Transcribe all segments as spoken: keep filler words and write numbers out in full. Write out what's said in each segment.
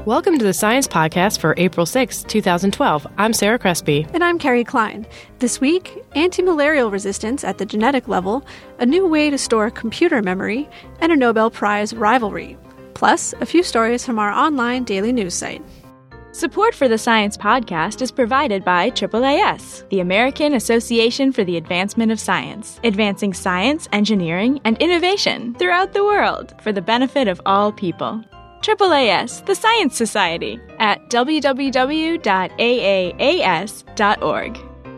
Welcome to the Science Podcast for April sixth, twenty twelve. I'm Sarah Crespi. And I'm Carrie Klein. This week, anti-malarial resistance at the genetic level, a new way to store computer memory, and a Nobel Prize rivalry. Plus, a few stories from our online daily news site. Support for the Science Podcast is provided by triple A S, the American Association for the Advancement of Science, advancing science, engineering, and innovation throughout the world for the benefit of all people. triple A S, the Science Society, at w w w dot a a a s dot org.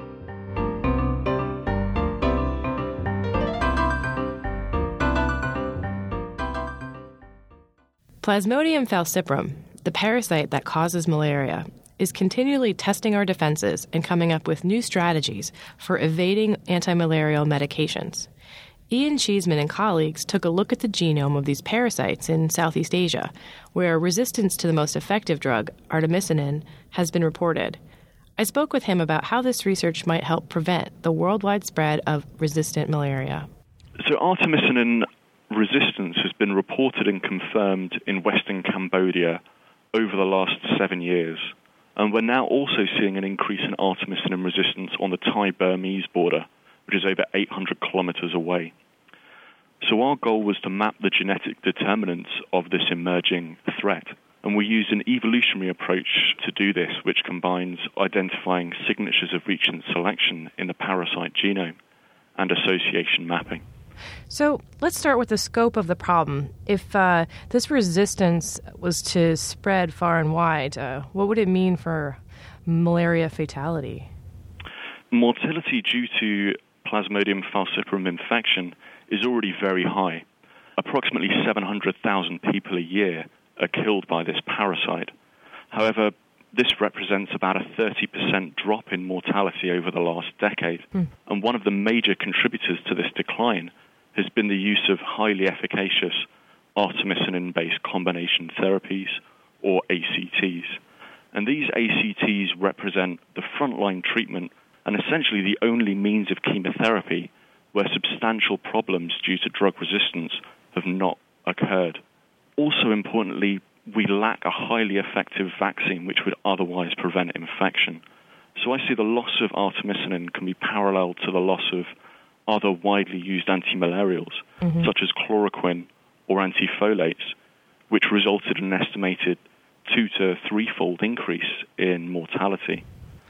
Plasmodium falciparum, the parasite that causes malaria, is continually testing our defenses and coming up with new strategies for evading antimalarial medications. Ian Cheeseman and colleagues took a look at the genome of these parasites in Southeast Asia, where resistance to the most effective drug, artemisinin, has been reported. I spoke with him about how this research might help prevent the worldwide spread of resistant malaria. So artemisinin resistance has been reported and confirmed in Western Cambodia over the last seven years. And we're now also seeing an increase in artemisinin resistance on the Thai-Burmese border, which is over eight hundred kilometers away. So our goal was to map the genetic determinants of this emerging threat. And we used an evolutionary approach to do this, which combines identifying signatures of reach and selection in the parasite genome and association mapping. So let's start with the scope of the problem. If uh, this resistance was to spread far and wide, uh, what would it mean for malaria fatality? Mortality due to Plasmodium falciparum infection is already very high. Approximately seven hundred thousand people a year are killed by this parasite. However, this represents about a thirty percent drop in mortality over the last decade. Mm. And one of the major contributors to this decline has been the use of highly efficacious artemisinin-based combination therapies, or A C Ts. And these A C Ts represent the frontline treatment and essentially the only means of chemotherapy where substantial problems due to drug resistance have not occurred. Also importantly, we lack a highly effective vaccine which would otherwise prevent infection. So I see the loss of artemisinin can be parallel to the loss of other widely used antimalarials, mm-hmm. such as chloroquine or antifolates, which resulted in an estimated two to threefold increase in mortality.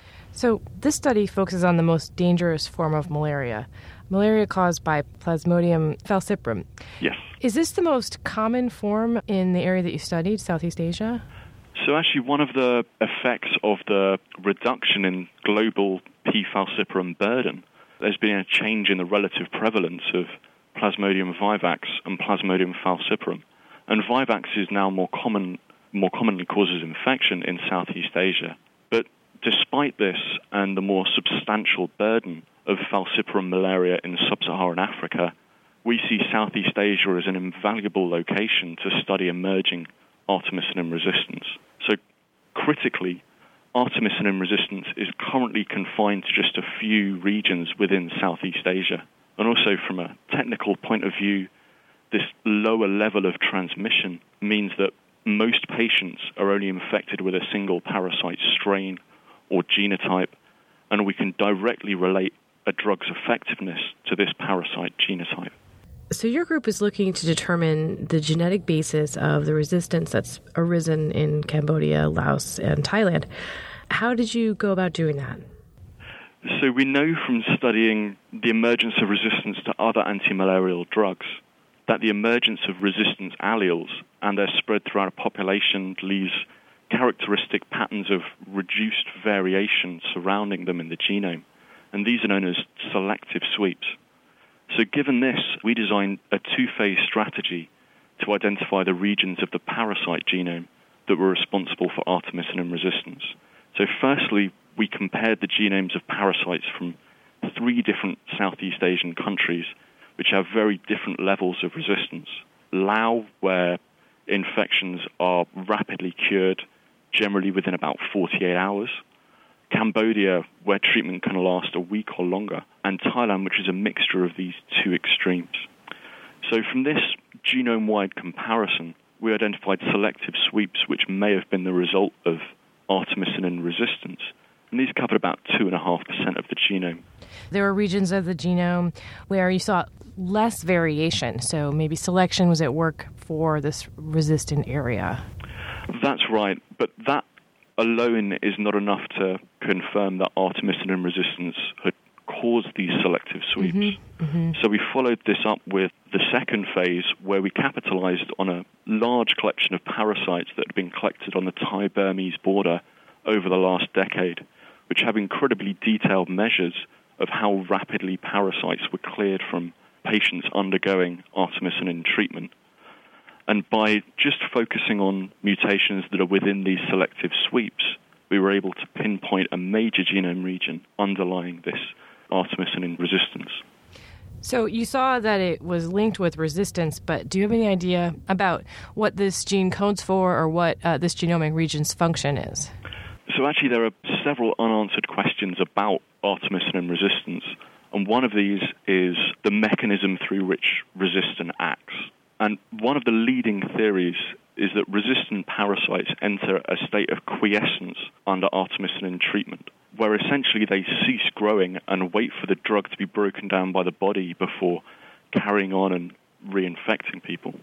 So this study focuses on the most dangerous form of malaria, malaria caused by Plasmodium falciparum. Yes. Is this the most common form in the area that you studied, Southeast Asia? So actually one of the effects of the reduction in global P. falciparum burden, there's been a change in the relative prevalence of Plasmodium vivax and Plasmodium falciparum. And vivax is now more common, more commonly causes infection in Southeast Asia. But despite this and the more substantial burden of falciparum malaria in sub-Saharan Africa, we see Southeast Asia as an invaluable location to study emerging artemisinin resistance. So critically, artemisinin resistance is currently confined to just a few regions within Southeast Asia. And also from a technical point of view, this lower level of transmission means that most patients are only infected with a single parasite strain or genotype, and we can directly relate a drug's effectiveness to this parasite genotype. So your group is looking to determine the genetic basis of the resistance that's arisen in Cambodia, Laos, and Thailand. How did you go about doing that? So we know from studying the emergence of resistance to other antimalarial drugs that the emergence of resistance alleles and their spread throughout a population leaves characteristic patterns of reduced variation surrounding them in the genome. And these are known as selective sweeps. So given this, we designed a two-phase strategy to identify the regions of the parasite genome that were responsible for artemisinin resistance. So firstly, we compared the genomes of parasites from three different Southeast Asian countries, which have very different levels of resistance. Laos, where infections are rapidly cured, generally within about forty-eight hours. Cambodia, where treatment can last a week or longer, and Thailand, which is a mixture of these two extremes. So from this genome-wide comparison, we identified selective sweeps which may have been the result of artemisinin resistance. And these covered about two point five percent of the genome. There were regions of the genome where you saw less variation, so maybe selection was at work for this resistant area. That's right, but that alone is not enough to confirm that artemisinin resistance had caused these selective sweeps. Mm-hmm, mm-hmm. So we followed this up with the second phase, where we capitalized on a large collection of parasites that had been collected on the Thai-Burmese border over the last decade, which have incredibly detailed measures of how rapidly parasites were cleared from patients undergoing artemisinin treatment. And by just focusing on mutations that are within these selective sweeps, we were able to pinpoint a major genome region underlying this artemisinin resistance. So you saw that it was linked with resistance, but do you have any idea about what this gene codes for or what uh, this genomic region's function is? So actually there are several unanswered questions about artemisinin resistance, and one of these is the mechanism through which resistant acts. And one of the leading theories is that resistant parasites enter a state of quiescence under artemisinin treatment, where essentially they cease growing and wait for the drug to be broken down by the body before carrying on and reinfecting people.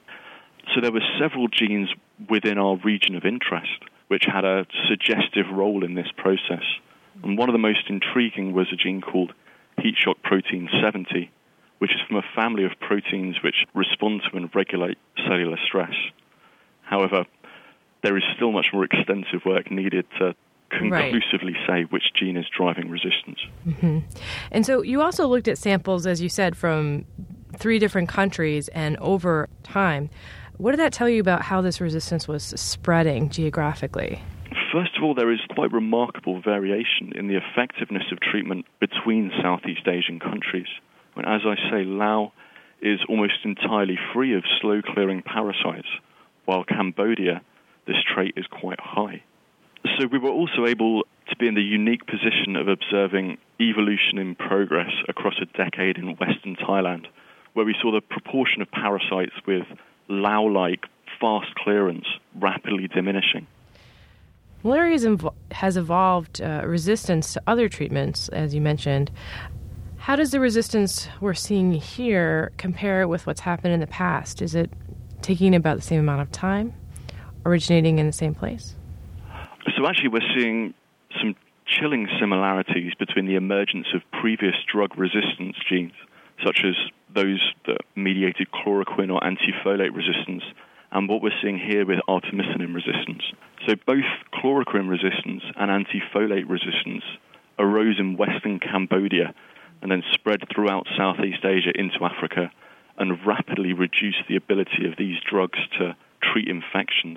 So there were several genes within our region of interest which had a suggestive role in this process. And one of the most intriguing was a gene called heat shock protein seventy, which is from a family of proteins which respond to and regulate cellular stress. However, there is still much more extensive work needed to conclusively right. say which gene is driving resistance. Mm-hmm. And so you also looked at samples, as you said, from three different countries and over time. What did that tell you about how this resistance was spreading geographically? First of all, there is quite remarkable variation in the effectiveness of treatment between Southeast Asian countries. And as I say, Laos is almost entirely free of slow-clearing parasites, while Cambodia, this trait is quite high. So we were also able to be in the unique position of observing evolution in progress across a decade in Western Thailand, where we saw the proportion of parasites with Lao-like fast clearance rapidly diminishing. Malaria has evolved uh, resistance to other treatments, as you mentioned. How does the resistance we're seeing here compare with what's happened in the past? Is it taking about the same amount of time, originating in the same place? So actually we're seeing some chilling similarities between the emergence of previous drug resistance genes, such as those that mediated chloroquine or antifolate resistance, and what we're seeing here with artemisinin resistance. So both chloroquine resistance and antifolate resistance arose in Western Cambodia and then spread throughout Southeast Asia into Africa and rapidly reduced the ability of these drugs to treat infections.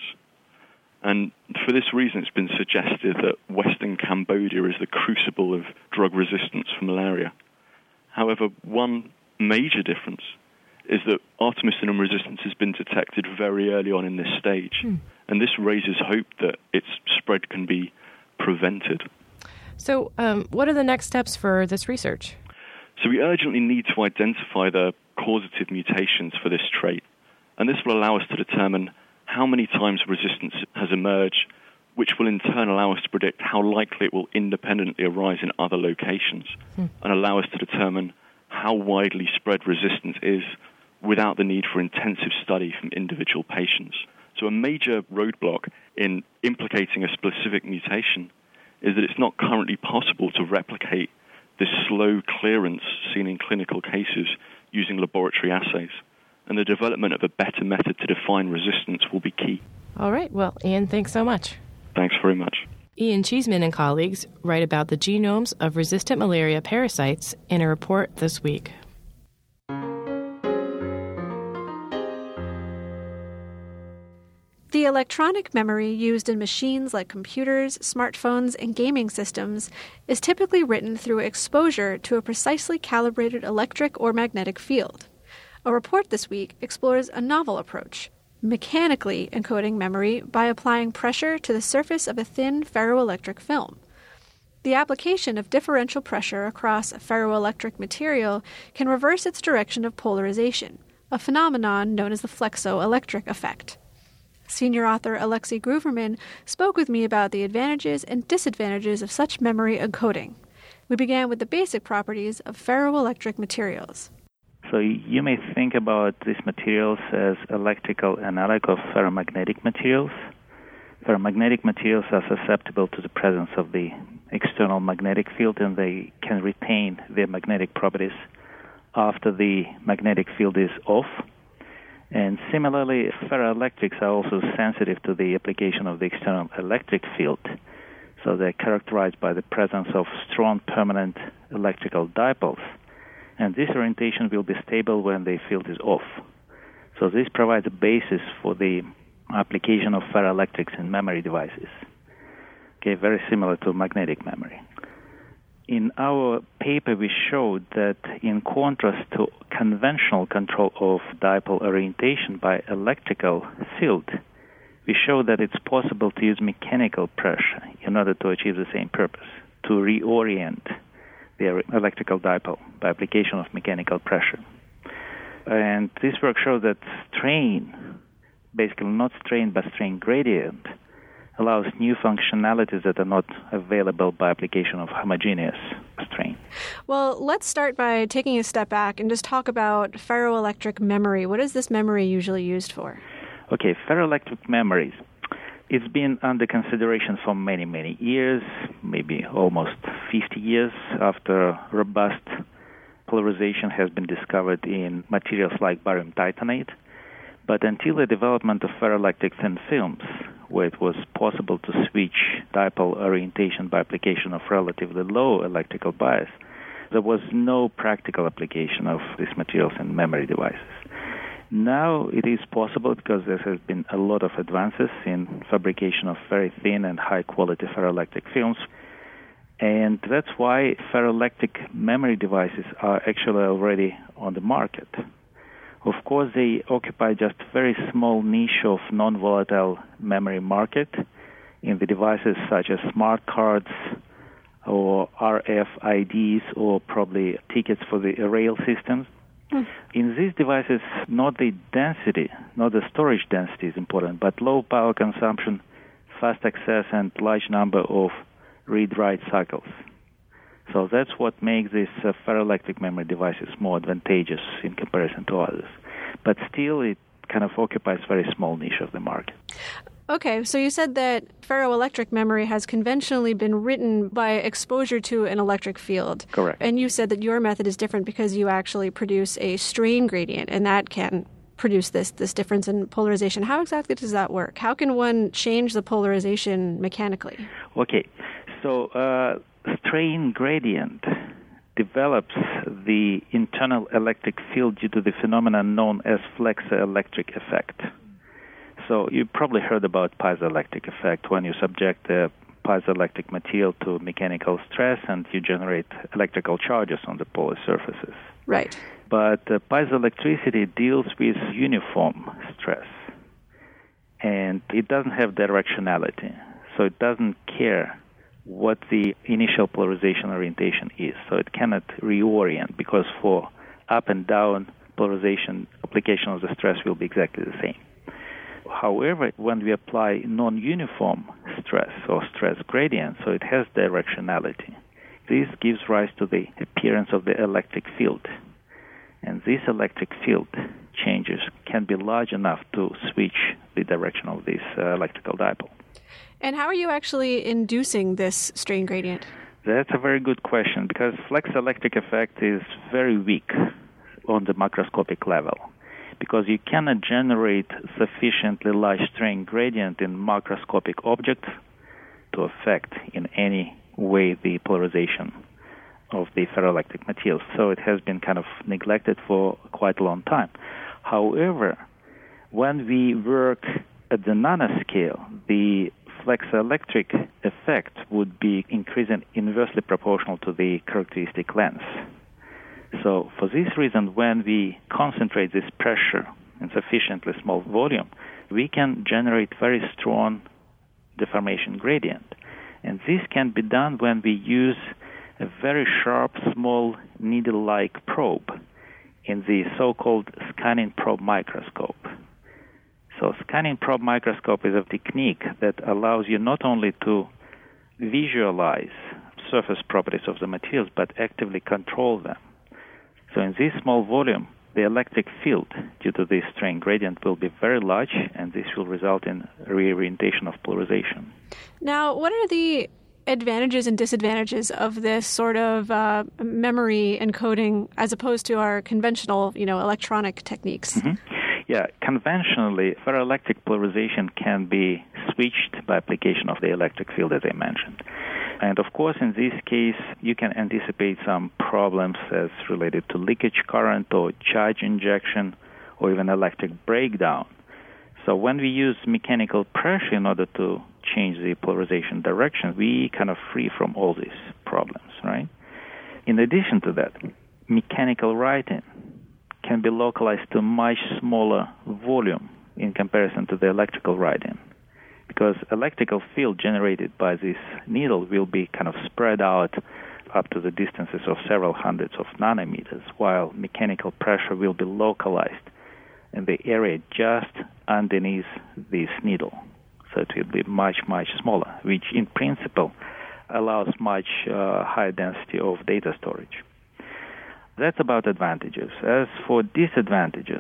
And for this reason, it's been suggested that Western Cambodia is the crucible of drug resistance for malaria. However, one major difference is that artemisinin resistance has been detected very early on in this stage, hmm. and this raises hope that its spread can be prevented. So um, what are the next steps for this research? So we urgently need to identify the causative mutations for this trait, and this will allow us to determine how many times resistance has emerged, which will in turn allow us to predict how likely it will independently arise in other locations, hmm. and allow us to determine how widely spread resistance is without the need for intensive study from individual patients. So a major roadblock in implicating a specific mutation is that it's not currently possible to replicate this slow clearance seen in clinical cases using laboratory assays. And the development of a better method to define resistance will be key. All right. Well, Ian, thanks so much. Thanks very much. Ian Cheeseman and colleagues write about the genomes of resistant malaria parasites in a report this week. The electronic memory used in machines like computers, smartphones, and gaming systems is typically written through exposure to a precisely calibrated electric or magnetic field. A report this week explores a novel approach, mechanically encoding memory by applying pressure to the surface of a thin ferroelectric film. The application of differential pressure across a ferroelectric material can reverse its direction of polarization, a phenomenon known as the flexoelectric effect. Senior author Alexei Gruverman spoke with me about the advantages and disadvantages of such memory encoding. We began with the basic properties of ferroelectric materials. So you may think about these materials as electrical analog of ferromagnetic materials. Ferromagnetic materials are susceptible to the presence of the external magnetic field, and they can retain their magnetic properties after the magnetic field is off. And similarly, ferroelectrics are also sensitive to the application of the external electric field. So they're characterized by the presence of strong permanent electrical dipoles. And this orientation will be stable when the field is off. So this provides a basis for the application of ferroelectrics in memory devices. Okay, very similar to magnetic memory. In our paper, we showed that in contrast to conventional control of dipole orientation by electrical field, we showed that it's possible to use mechanical pressure in order to achieve the same purpose, to reorient the electrical dipole by application of mechanical pressure. And this work showed that strain, basically not strain but strain gradient, allows new functionalities that are not available by application of homogeneous strain. Well, let's start by taking a step back and just talk about ferroelectric memory. What is this memory usually used for? Okay, ferroelectric memories. It's been under consideration for many, many years, maybe almost fifty years after robust polarization has been discovered in materials like barium titanate. But until the development of ferroelectric thin films, where it was possible to switch dipole orientation by application of relatively low electrical bias, there was no practical application of these materials in memory devices. Now it is possible because there has been a lot of advances in fabrication of very thin and high-quality ferroelectric films, and that's why ferroelectric memory devices are actually already on the market. Of course, they occupy just a very small niche of non-volatile memory market in the devices such as smart cards or R F I Ds or probably tickets for the rail systems. Mm. In these devices, not the density, not the storage density is important, but low power consumption, fast access, and large number of read-write cycles. So that's what makes these uh, ferroelectric memory devices more advantageous in comparison to others. But still, it kind of occupies a very small niche of the market. Okay, so you said that ferroelectric memory has conventionally been written by exposure to an electric field. Correct. And you said that your method is different because you actually produce a strain gradient, and that can produce this, this difference in polarization. How exactly does that work? How can one change the polarization mechanically? Okay, so uh, strain gradient develops the internal electric field due to the phenomenon known as flexoelectric effect. So you probably heard about piezoelectric effect when you subject the piezoelectric material to mechanical stress and you generate electrical charges on the polar surfaces. Right. But uh, piezoelectricity deals with uniform stress, and it doesn't have directionality, so it doesn't care what the initial polarization orientation is. So it cannot reorient because for up and down polarization, application of the stress will be exactly the same. However, when we apply non-uniform stress or stress gradient, so it has directionality, this gives rise to the appearance of the electric field. And this electric field changes can be large enough to switch the direction of this uh, electrical dipole. And how are you actually inducing this strain gradient? That's a very good question, because flexoelectric effect is very weak on the macroscopic level, because you cannot generate sufficiently large strain gradient in macroscopic objects to affect in any way the polarization of the ferroelectric materials. So it has been kind of neglected for quite a long time. However, when we work at the nanoscale, the flexoelectric effect would be increasing inversely proportional to the characteristic length. So for this reason, when we concentrate this pressure in sufficiently small volume, we can generate very strong deformation gradient. And this can be done when we use a very sharp, small needle-like probe in the so-called scanning probe microscope. So scanning probe microscope is a technique that allows you not only to visualize surface properties of the materials, but actively control them. So in this small volume, the electric field due to this strain gradient will be very large, and this will result in reorientation of polarization. Now, what are the advantages and disadvantages of this sort of uh, memory encoding as opposed to our conventional, you know, electronic techniques? Mm-hmm. Yeah, conventionally, ferroelectric polarization can be switched by application of the electric field, as I mentioned. And of course, in this case, you can anticipate some problems as related to leakage current or charge injection or even electric breakdown. So when we use mechanical pressure in order to change the polarization direction, we kind of free from all these problems, right? In addition to that, mechanical writing can be localized to much smaller volume in comparison to the electrical writing, because electrical field generated by this needle will be kind of spread out up to the distances of several hundreds of nanometers, while mechanical pressure will be localized in the area just underneath this needle. So it will be much, much smaller, which in principle allows much uh, higher density of data storage. That's about advantages. As for disadvantages,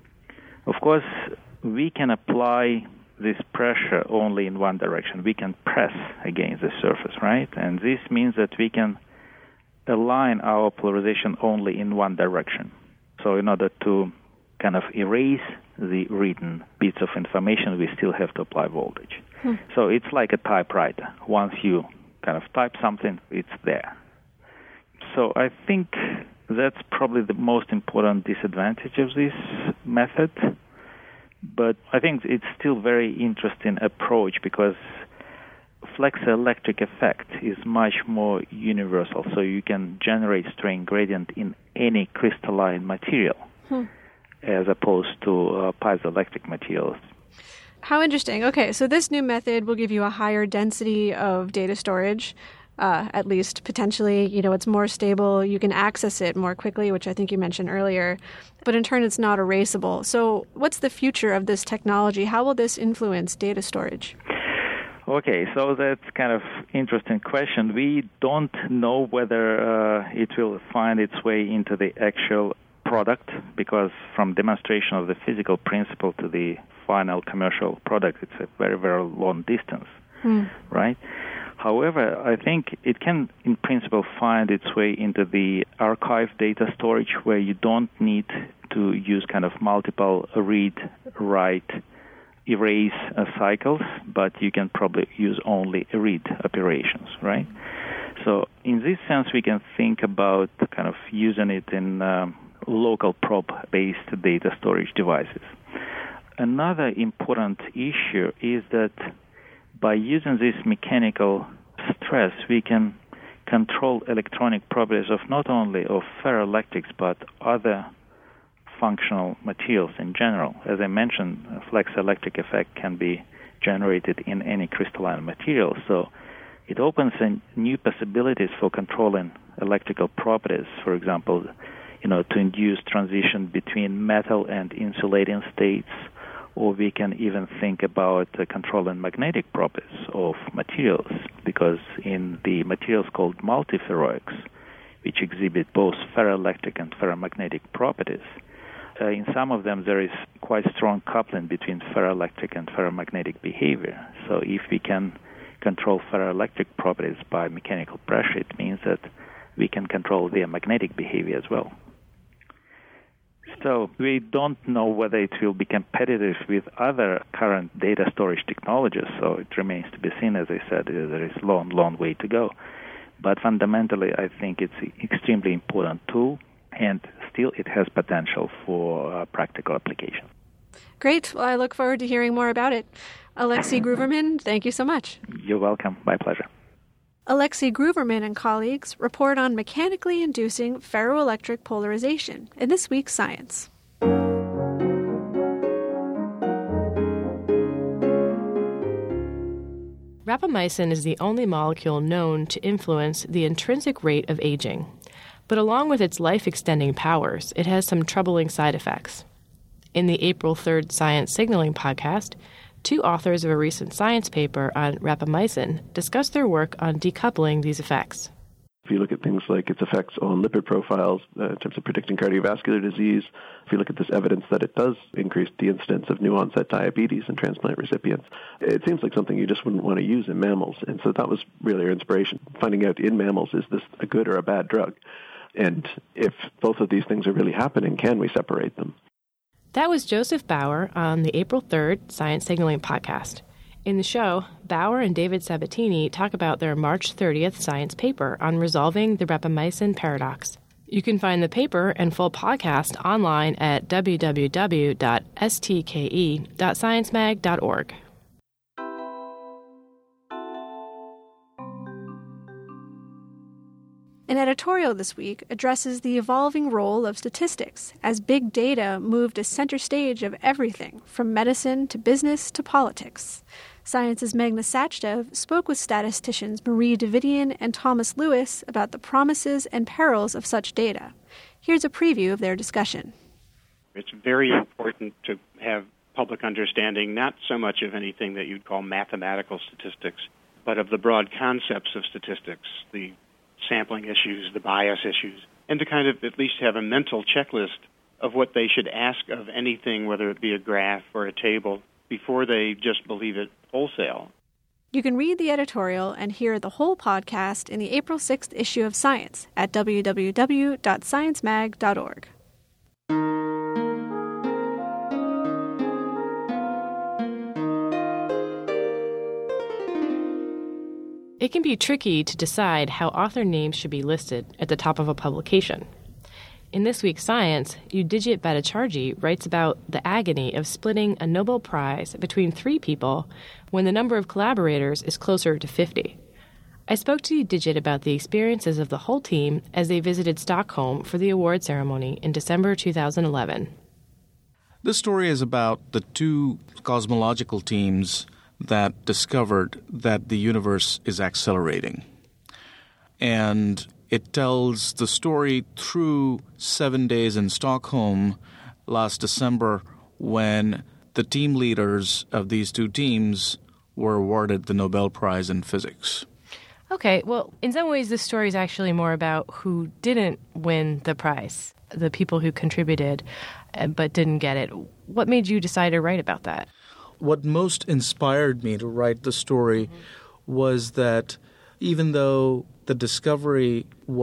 of course, we can apply this pressure only in one direction. We can press against the surface, right? And this means that we can align our polarization only in one direction. So in order to kind of erase the written bits of information, we still have to apply voltage. Hmm. So it's like a typewriter. Once you kind of type something, it's there. So I think that's probably the most important disadvantage of this method. But I think it's still very interesting approach because flexoelectric effect is much more universal. So you can generate strain gradient in any crystalline material hmm. as opposed to uh, piezoelectric materials. How interesting. Okay, so this new method will give you a higher density of data storage. Uh, at least potentially, you know, it's more stable. You can access it more quickly, which I think you mentioned earlier. But in turn, it's not erasable. So what's the future of this technology? How will this influence data storage? Okay, so that's kind of interesting question. We don't know whether uh, it will find its way into the actual product, because from demonstration of the physical principle to the final commercial product, it's a very, very long distance, hmm. right? However, I think it can, in principle, find its way into the archive data storage where you don't need to use kind of multiple read, write, erase uh, cycles, but you can probably use only read operations, right? So in this sense, we can think about kind of using it in um, local probe-based data storage devices. Another important issue is that by using this mechanical stress, we can control electronic properties of not only of ferroelectrics but other functional materials in general. As I mentioned, a flexoelectric effect can be generated in any crystalline material, so it opens in new possibilities for controlling electrical properties. For example, you know, to induce transition between metal and insulating states, or we can even think about uh, controlling magnetic properties of materials, because in the materials called multiferroics, which exhibit both ferroelectric and ferromagnetic properties, uh, in some of them there is quite strong coupling between ferroelectric and ferromagnetic behavior. So if we can control ferroelectric properties by mechanical pressure, it means that we can control their magnetic behavior as well. So we don't know whether it will be competitive with other current data storage technologies, so it remains to be seen. As I said, there is a long, long way to go. But fundamentally, I think it's an extremely important tool, and still it has potential for uh, practical application. Great. Well, I look forward to hearing more about it. Alexey Gruverman, thank you so much. You're welcome. My pleasure. Alexey Gruverman and colleagues report on mechanically inducing ferroelectric polarization in this week's Science. Rapamycin is the only molecule known to influence the intrinsic rate of aging. But along with its life-extending powers, it has some troubling side effects. In the April third Science Signaling podcast, two authors of a recent science paper on rapamycin discuss their work on decoupling these effects. If you look at things like its effects on lipid profiles uh, in terms of predicting cardiovascular disease, if you look at this evidence that it does increase the incidence of new-onset diabetes in transplant recipients, it seems like something you just wouldn't want to use in mammals. And so that was really our inspiration, finding out in mammals, is this a good or a bad drug? And if both of these things are really happening, can we separate them? That was Joseph Bauer on the April third Science Signaling podcast. In the show, Bauer and David Sabatini talk about their March thirtieth science paper on resolving the rapamycin paradox. You can find the paper and full podcast online at w w w dot s t k e dot science mag dot org. An editorial this week addresses the evolving role of statistics as big data moved to center stage of everything from medicine to business to politics. Science's Meghna Sachdev spoke with statisticians Marie Davidian and Thomas Lewis about the promises and perils of such data. Here's a preview of their discussion. It's very important to have public understanding, not so much of anything that you'd call mathematical statistics, but of the broad concepts of statistics, the sampling issues, the bias issues, and to kind of at least have a mental checklist of what they should ask of anything, whether it be a graph or a table, before they just believe it wholesale. You can read the editorial and hear the whole podcast in the April sixth issue of Science at w w w dot science mag dot org. It can be tricky to decide how author names should be listed at the top of a publication. In this week's Science, Udijit Bhattacharjee writes about the agony of splitting a Nobel Prize between three people when the number of collaborators is closer to fifty. I spoke to Udijit about the experiences of the whole team as they visited Stockholm for the award ceremony in December two thousand eleven. This story is about the two cosmological teams that discovered that the universe is accelerating. And it tells the story through seven days in Stockholm last December when the team leaders of these two teams were awarded the Nobel Prize in Physics. Okay, well, in some ways this story is actually more about who didn't win the prize, the people who contributed but didn't get it. What made you decide to write about that? What most inspired me to write the story mm-hmm. was that even though the discovery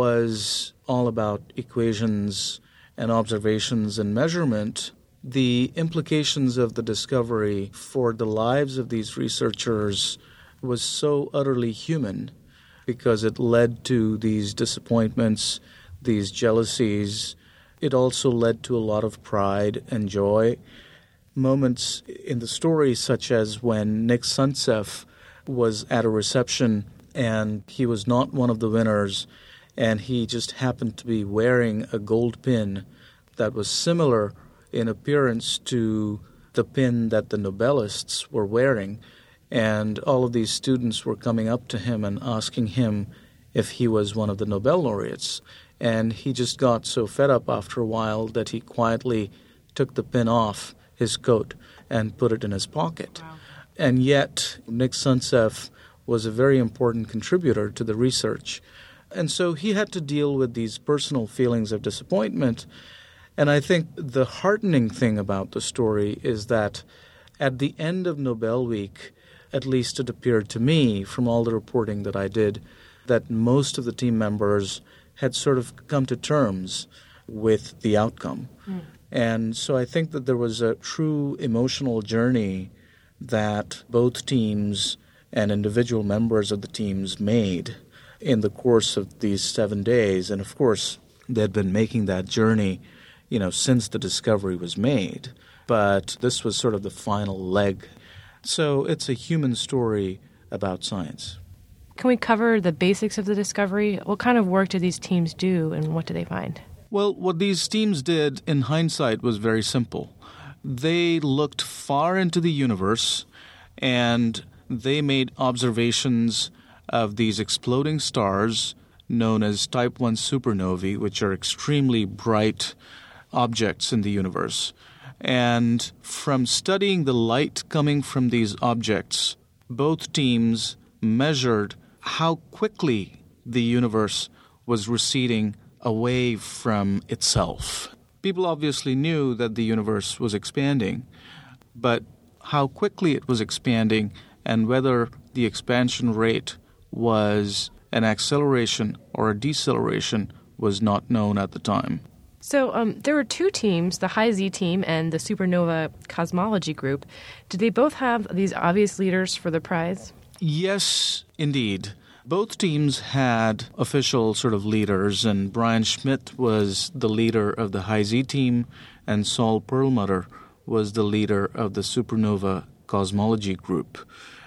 was all about equations and observations and measurement, the implications of the discovery for the lives of these researchers was so utterly human because it led to these disappointments, these jealousies. It also led to a lot of pride and joy. Moments in the story such as when Nick Suntzeff was at a reception and he was not one of the winners, and he just happened to be wearing a gold pin that was similar in appearance to the pin that the Nobelists were wearing. And all of these students were coming up to him and asking him if he was one of the Nobel laureates. And he just got so fed up after a while that he quietly took the pin off his coat and put it in his pocket. Wow. And yet Nick Suntzeff was a very important contributor to the research. And so he had to deal with these personal feelings of disappointment. And I think the heartening thing about the story is that at the end of Nobel Week, at least it appeared to me from all the reporting that I did, that most of the team members had sort of come to terms with the outcome. Mm. And so I think that there was a true emotional journey that both teams and individual members of the teams made in the course of these seven days. And of course, they had been making that journey, you know, since the discovery was made. But this was sort of the final leg. So it's a human story about science. Can we cover the basics of the discovery? What kind of work do these teams do, and what do they find? Well, what these teams did in hindsight was very simple. They looked far into the universe, and they made observations of these exploding stars known as type one supernovae, which are extremely bright objects in the universe. And from studying the light coming from these objects, both teams measured how quickly the universe was receding away from itself. People obviously knew that the universe was expanding, but how quickly it was expanding and whether the expansion rate was an acceleration or a deceleration was not known at the time. So um, there were two teams, the High Z team and the Supernova Cosmology Group. Did they both have these obvious leaders for the prize? Yes, indeed. Both teams had official sort of leaders, and Brian Schmidt was the leader of the High Z team, and Saul Perlmutter was the leader of the Supernova Cosmology Group.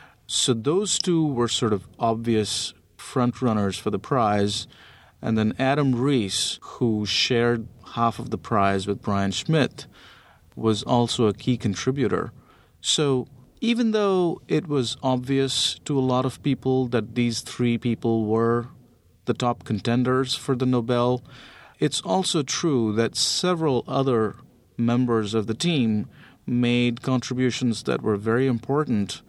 So those two were sort of obvious frontrunners for the prize. And then Adam Rees, who shared half of the prize with Brian Schmidt, was also a key contributor. So even though it was obvious to a lot of people that these three people were the top contenders for the Nobel, it's also true that several other members of the team made contributions that were very important.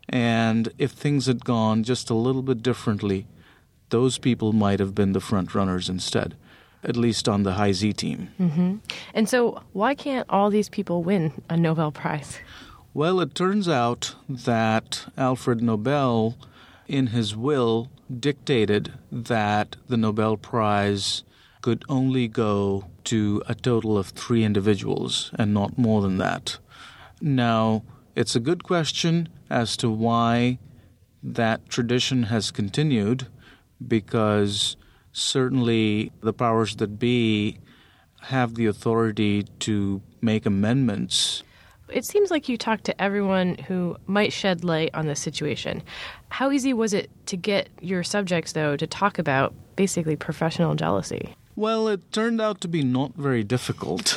And if things had gone just a little bit differently, those people might have been the front runners instead, at least on the High Z team. Mm-hmm. And so why can't all these people win a Nobel Prize? Well, it turns out that Alfred Nobel, in his will, dictated that the Nobel Prize could only go to a total of three individuals and not more than that. Now, it's a good question as to why that tradition has continued, because certainly the powers that be have the authority to make amendments. It seems like you talked to everyone who might shed light on this situation. How easy was it to get your subjects, though, to talk about basically professional jealousy? Well, it turned out to be not very difficult.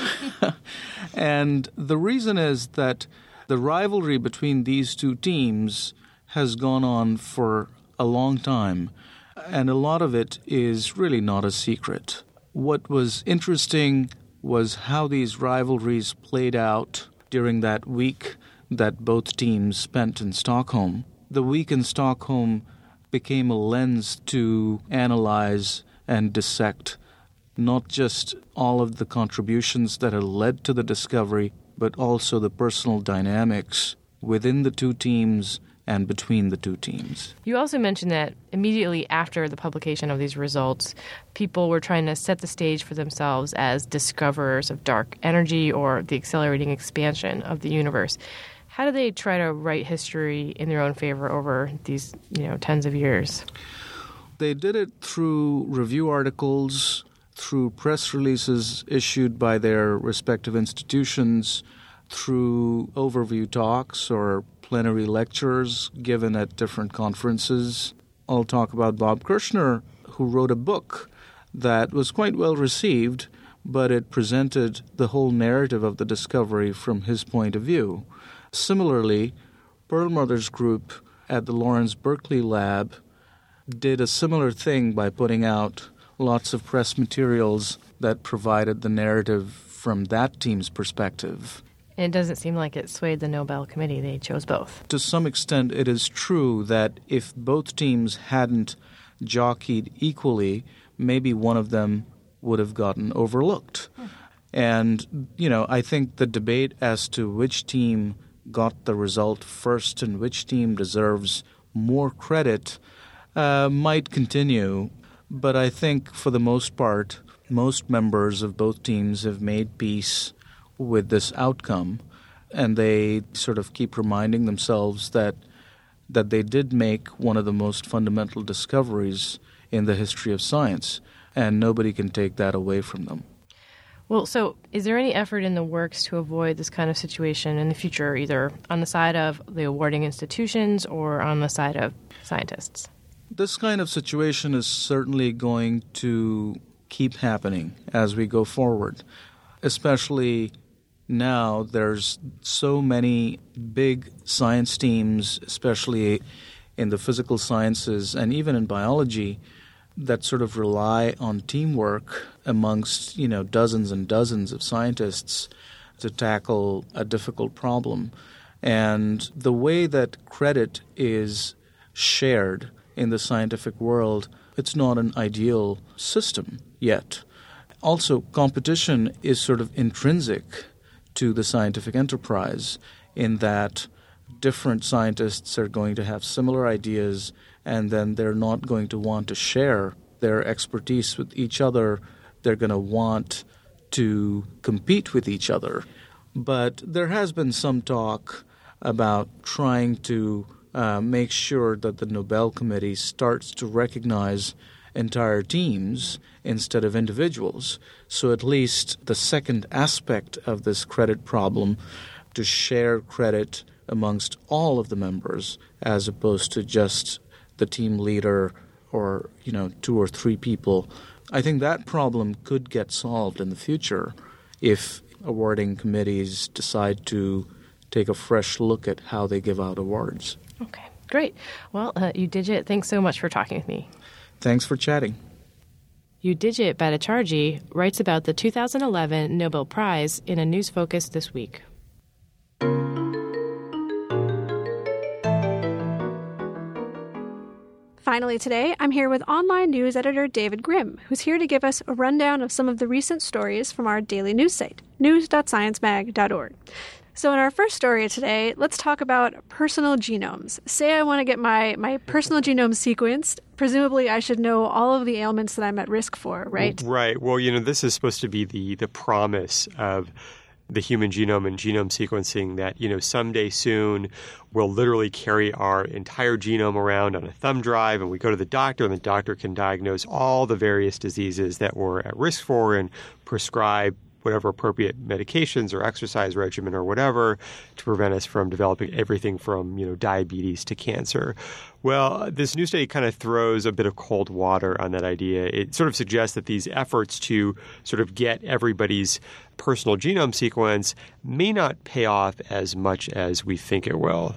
And the reason is that the rivalry between these two teams has gone on for a long time, and a lot of it is really not a secret. What was interesting was how these rivalries played out during that week that both teams spent in Stockholm. The week in Stockholm became a lens to analyze and dissect not just all of the contributions that had led to the discovery, but also the personal dynamics within the two teams and between the two teams. You also mentioned that immediately after the publication of these results, people were trying to set the stage for themselves as discoverers of dark energy or the accelerating expansion of the universe. How do they try to write history in their own favor over these, you know, tens of years? They did it through review articles, through press releases issued by their respective institutions, through overview talks or plenary lectures given at different conferences. I'll talk about Bob Kirshner, who wrote a book that was quite well received, but it presented the whole narrative of the discovery from his point of view. Similarly, Perlmutter's group at the Lawrence Berkeley Lab did a similar thing by putting out lots of press materials that provided the narrative from that team's perspective. And it doesn't seem like it swayed the Nobel Committee. They chose both. To some extent, it is true that if both teams hadn't jockeyed equally, maybe one of them would have gotten overlooked. Hmm. And, you know, I think the debate as to which team got the result first and which team deserves more credit uh, might continue. But I think for the most part, most members of both teams have made peace with this outcome, and they sort of keep reminding themselves that that they did make one of the most fundamental discoveries in the history of science, and nobody can take that away from them. Well, so is there any effort in the works to avoid this kind of situation in the future, either on the side of the awarding institutions or on the side of scientists? This kind of situation is certainly going to keep happening as we go forward, especially now there's so many big science teams, especially in the physical sciences and even in biology, that sort of rely on teamwork amongst, you know, dozens and dozens of scientists to tackle a difficult problem. And the way that credit is shared in the scientific world, it's not an ideal system yet. Also, competition is sort of intrinsic to the scientific enterprise in that different scientists are going to have similar ideas, and then they're not going to want to share their expertise with each other. They're going to want to compete with each other. But there has been some talk about trying to uh, make sure that the Nobel Committee starts to recognize entire teams instead of individuals. So at least the second aspect of this credit problem, to share credit amongst all of the members as opposed to just the team leader or, you know, two or three people. I think that problem could get solved in the future if awarding committees decide to take a fresh look at how they give out awards. Okay, great. Well, uh, Udijit, thanks so much for talking with me. Thanks for chatting. Udijit Bhattacharjee writes about the two thousand eleven Nobel Prize in a news focus this week. Finally today, I'm here with online news editor David Grimm, who's here to give us a rundown of some of the recent stories from our daily news site, news dot science mag dot org. So in our first story today, let's talk about personal genomes. Say I want to get my, my personal genome sequenced. Presumably I should know all of the ailments that I'm at risk for, right? Right. Well, you know, this is supposed to be the, the promise of the human genome and genome sequencing, that, you know, someday soon we'll literally carry our entire genome around on a thumb drive, and we go to the doctor, and the doctor can diagnose all the various diseases that we're at risk for and prescribe whatever appropriate medications or exercise regimen or whatever to prevent us from developing everything from, you know, diabetes to cancer. Well, this new study kind of throws a bit of cold water on that idea. It sort of suggests that these efforts to sort of get everybody's personal genome sequence may not pay off as much as we think it will.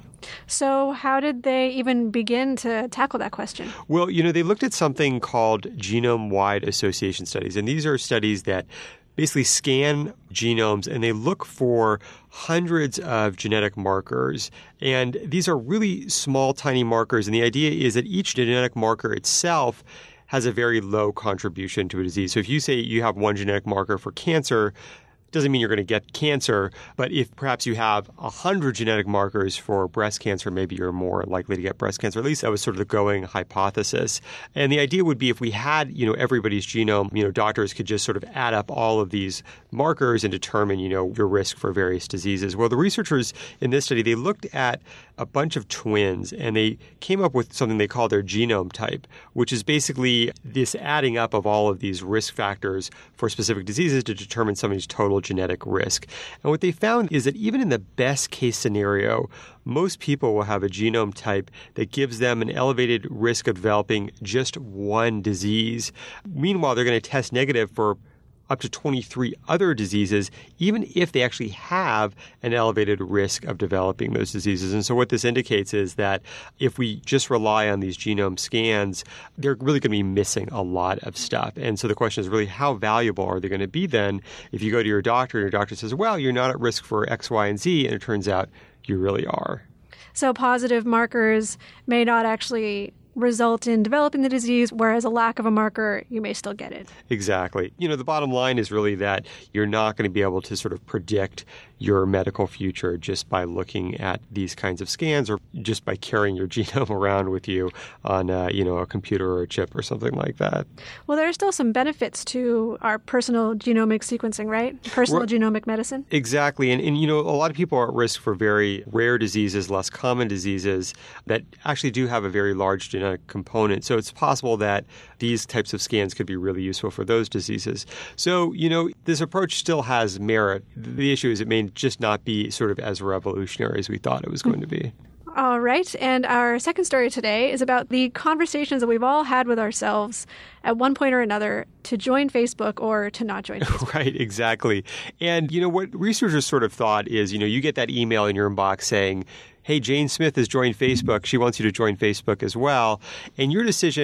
So how did they even begin to tackle that question? Well, you know, they looked at something called genome-wide association studies, and these are studies that basically scan genomes and they look for hundreds of genetic markers. And these are really small, tiny markers. And the idea is that each genetic marker itself has a very low contribution to a disease. So if you say you have one genetic marker for cancer, doesn't mean you're going to get cancer, but if perhaps you have one hundred genetic markers for breast cancer, maybe you're more likely to get breast cancer. At least that was sort of the going hypothesis. And the idea would be if we had, you know, everybody's genome, you know, doctors could just sort of add up all of these markers and determine, you know, your risk for various diseases. Well, the researchers in this study, they looked at a bunch of twins and they came up with something they call their genome type, which is basically this adding up of all of these risk factors for specific diseases to determine somebody's total genetic risk. And what they found is that even in the best case scenario, most people will have a genome type that gives them an elevated risk of developing just one disease. Meanwhile, they're going to test negative for up to twenty-three other diseases, even if they actually have an elevated risk of developing those diseases. And so what this indicates is that if we just rely on these genome scans, they're really going to be missing a lot of stuff. And so the question is really, how valuable are they going to be then if you go to your doctor and your doctor says, well, you're not at risk for X, Y, and Z, and it turns out you really are. So positive markers may not actually result in developing the disease, whereas a lack of a marker, you may still get it. Exactly. You know, the bottom line is really that you're not going to be able to sort of predict your medical future just by looking at these kinds of scans or just by carrying your genome around with you on, uh, you know, a computer or a chip or something like that. Well, there are still some benefits to our personal genomic sequencing, right? Personal We're, genomic medicine? Exactly. And, and, you know, a lot of people are at risk for very rare diseases, less common diseases that actually do have a very large genetic component. So it's possible that these types of scans could be really useful for those diseases. So, you know, this approach still has merit. The issue is it may just not be sort of as revolutionary as we thought it was going to be. All right. And our second story today is about the conversations that we've all had with ourselves at one point or another to join Facebook or to not join Facebook. Right, exactly. And, you know, what researchers sort of thought is, you know, you get that email in your inbox saying, hey, Jane Smith has joined Facebook. She wants you to join Facebook as well. And your decision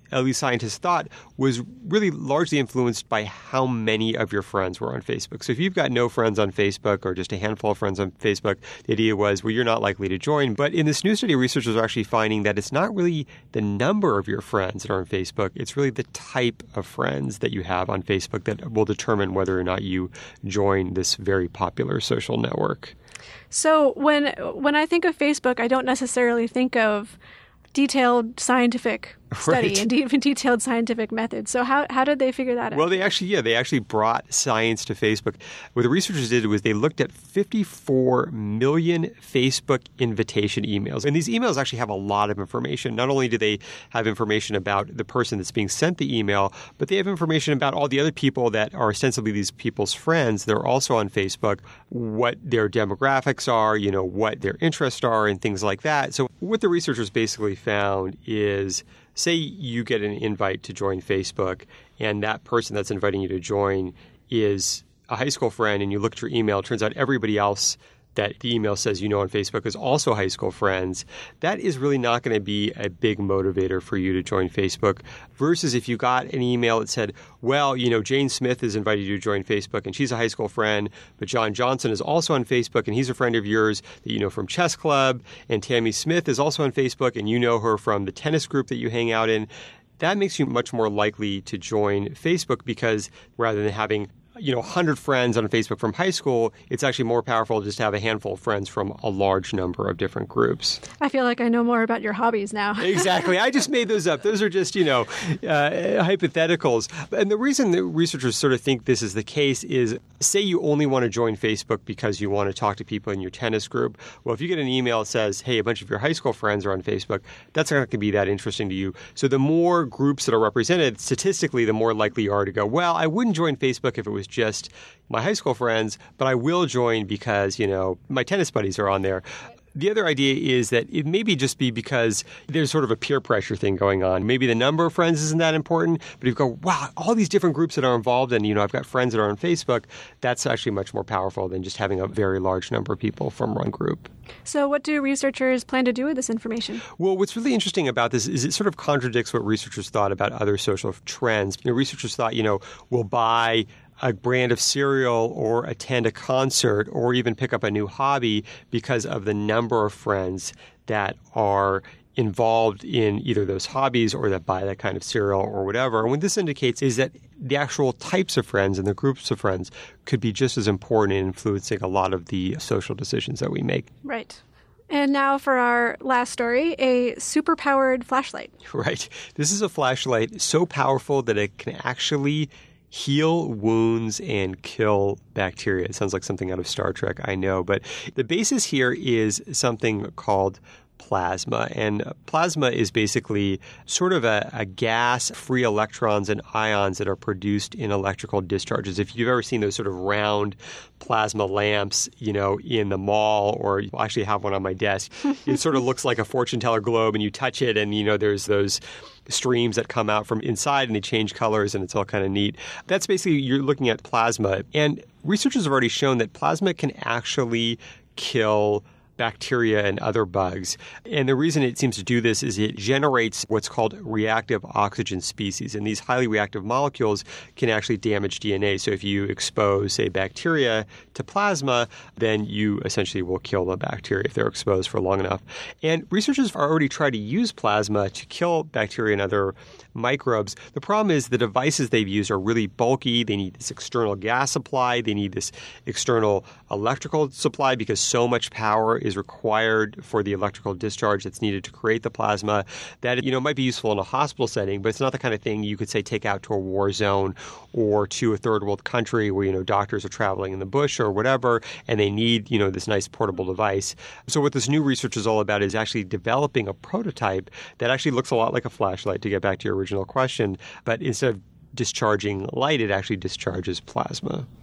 at least scientists thought, was really largely influenced by how many of your friends were on Facebook. So if you've got no friends on Facebook or just a handful of friends on Facebook, the idea was, well, you're not likely to join. But in this new study, researchers are actually finding that it's not really the number of your friends that are on Facebook. It's really the type of friends that you have on Facebook that will determine whether or not you join this very popular social network. So when when I think of Facebook, I don't necessarily think of detailed scientific study Right. and even detailed scientific methods. So how how did they figure that out? Well, they actually, yeah, they actually brought science to Facebook. What the researchers did was they looked at fifty-four million Facebook invitation emails. And these emails actually have a lot of information. Not only do they have information about the person that's being sent the email, but they have information about all the other people that are ostensibly these people's friends. They're also on Facebook, what their demographics are, you know, what their interests are, and things like that. So what the researchers basically found is, say you get an invite to join Facebook, and that person that's inviting you to join is a high school friend, and you look at your email, it turns out everybody else that the email says you know on Facebook is also high school friends. That is really not going to be a big motivator for you to join Facebook versus if you got an email that said, well, you know, Jane Smith has invited you to join Facebook and she's a high school friend, but John Johnson is also on Facebook and he's a friend of yours that you know from chess club, and Tammy Smith is also on Facebook and you know her from the tennis group that you hang out in. That makes you much more likely to join Facebook because rather than having you know, one hundred friends on Facebook from high school, it's actually more powerful just to have a handful of friends from a large number of different groups. I feel like I know more about your hobbies now. Exactly. I just made those up. Those are just, you know, uh, hypotheticals. And the reason that researchers sort of think this is the case is, say you only want to join Facebook because you want to talk to people in your tennis group. Well, if you get an email that says, hey, a bunch of your high school friends are on Facebook, that's not going to be that interesting to you. So the more groups that are represented, statistically, the more likely you are to go, well, I wouldn't join Facebook if it was just my high school friends, but I will join because, you know, my tennis buddies are on there. The other idea is that it maybe just be because there's sort of a peer pressure thing going on. Maybe the number of friends isn't that important, but if you go, wow, all these different groups that are involved and, you know, I've got friends that are on Facebook, that's actually much more powerful than just having a very large number of people from one group. So what do researchers plan to do with this information? Well, what's really interesting about this is it sort of contradicts what researchers thought about other social trends. You know, researchers thought, you know, we'll buy a brand of cereal or attend a concert or even pick up a new hobby because of the number of friends that are involved in either those hobbies or that buy that kind of cereal or whatever. And what this indicates is that the actual types of friends and the groups of friends could be just as important in influencing a lot of the social decisions that we make. Right. And now for our last story, a superpowered flashlight. Right. This is a flashlight so powerful that it can actually heal wounds and kill bacteria. It sounds like something out of Star Trek, I know. But the basis here is something called plasma. And plasma is basically sort of a, a gas, free electrons and ions that are produced in electrical discharges. If you've ever seen those sort of round plasma lamps, you know, in the mall, or I actually have one on my desk, it sort of looks like a fortune teller globe and you touch it and, you know, there's those streams that come out from inside and they change colors and it's all kind of neat. That's basically, you're looking at plasma. And researchers have already shown that plasma can actually kill bacteria and other bugs. And the reason it seems to do this is it generates what's called reactive oxygen species. And these highly reactive molecules can actually damage D N A. So if you expose, say, bacteria to plasma, then you essentially will kill the bacteria if they're exposed for long enough. And researchers have already tried to use plasma to kill bacteria and other microbes. The problem is the devices they've used are really bulky. They need this external gas supply. They need this external electrical supply because so much power is required for the electrical discharge that's needed to create the plasma. That, you know, might be useful in a hospital setting, but it's not the kind of thing you could, say, take out to a war zone or to a third world country where, you know, doctors are traveling in the bush or whatever, and they need, you know, this nice portable device. So what this new research is all about is actually developing a prototype that actually looks a lot like a flashlight, to get back to your original question, but instead of discharging light, it actually discharges plasma.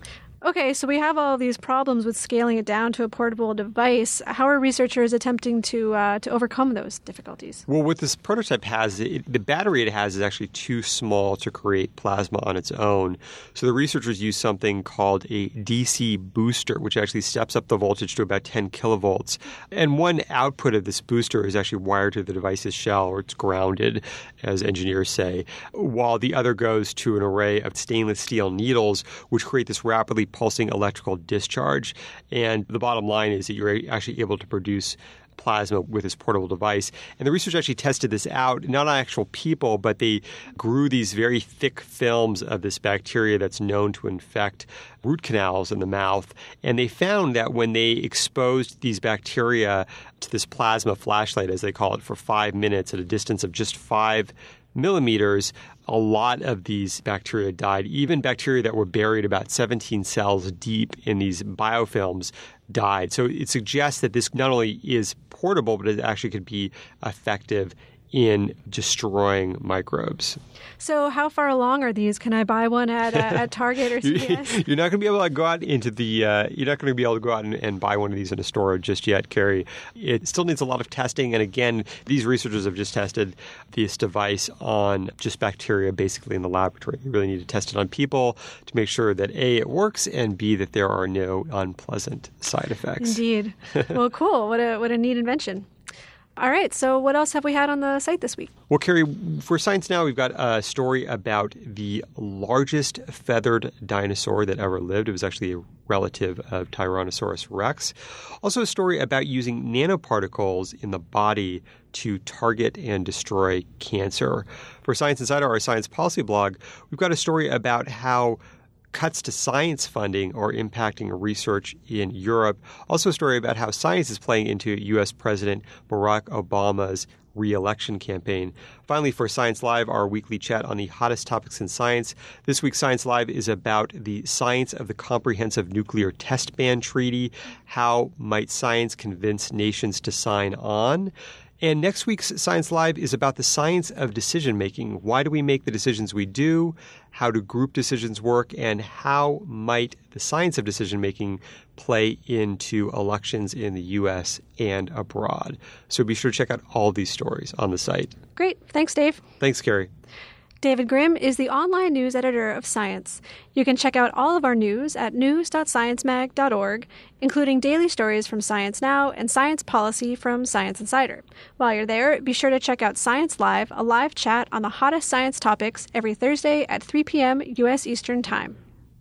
Okay, so we have all these problems with scaling it down to a portable device. How are researchers attempting to uh, to overcome those difficulties? Well, what this prototype has, it, the battery it has is actually too small to create plasma on its own. So the researchers use something called a D C booster, which actually steps up the voltage to about ten kilovolts. And one output of this booster is actually wired to the device's shell, or it's grounded, as engineers say, while the other goes to an array of stainless steel needles, which create this rapidly pulsing electrical discharge. And the bottom line is that you're actually able to produce plasma with this portable device. And the research actually tested this out, not on actual people, but they grew these very thick films of this bacteria that's known to infect root canals in the mouth. And they found that when they exposed these bacteria to this plasma flashlight, as they call it, for five minutes at a distance of just five millimeters, a lot of these bacteria died. Even bacteria that were buried about seventeen cells deep in these biofilms died. So it suggests that this not only is portable, but it actually could be effective in destroying microbes. So how far along are these? Can I buy one at uh, at Target or C V S? You're not going to be able to go out into the. Uh, you're not going to be able to go out and, and buy one of these in a store just yet, Carrie. It still needs a lot of testing. And again, these researchers have just tested this device on just bacteria, basically in the laboratory. You really need to test it on people to make sure that A, it works, and B, that there are no unpleasant side effects. Indeed. Well, cool. What a what a neat invention. All right, so what else have we had on the site this week? Well, Carrie, for Science Now, we've got a story about the largest feathered dinosaur that ever lived. It was actually a relative of Tyrannosaurus rex. Also a story about using nanoparticles in the body to target and destroy cancer. For Science Insider, our science policy blog, we've got a story about how cuts to science funding are impacting research in Europe. Also a story about how science is playing into U S President Barack Obama's re-election campaign. Finally, for Science Live, our weekly chat on the hottest topics in science. This week's Science Live is about the science of the Comprehensive Nuclear Test Ban Treaty. How might science convince nations to sign on? And next week's Science Live is about the science of decision-making. Why do we make the decisions we do? How do group decisions work? And how might the science of decision-making play into elections in the U S and abroad? So be sure to check out all these stories on the site. Great. Thanks, Dave. Thanks, Carrie. David Grimm is the online news editor of Science. You can check out all of our news at news dot science mag dot org, including daily stories from Science Now and science policy from Science Insider. While you're there, be sure to check out Science Live, a live chat on the hottest science topics every Thursday at three p.m. U S Eastern Time.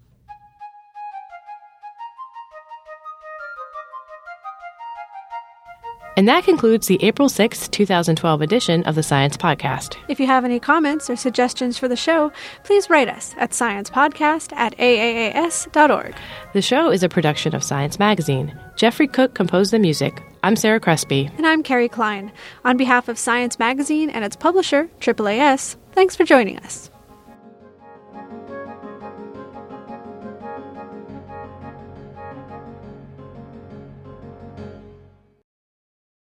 And that concludes the April sixth, twenty twelve edition of the Science Podcast. If you have any comments or suggestions for the show, please write us at sciencepodcast at a a a s dot org. The show is a production of Science Magazine. Jeffrey Cook composed the music. I'm Sarah Crespi. And I'm Carrie Klein. On behalf of Science Magazine and its publisher, triple A S, thanks for joining us.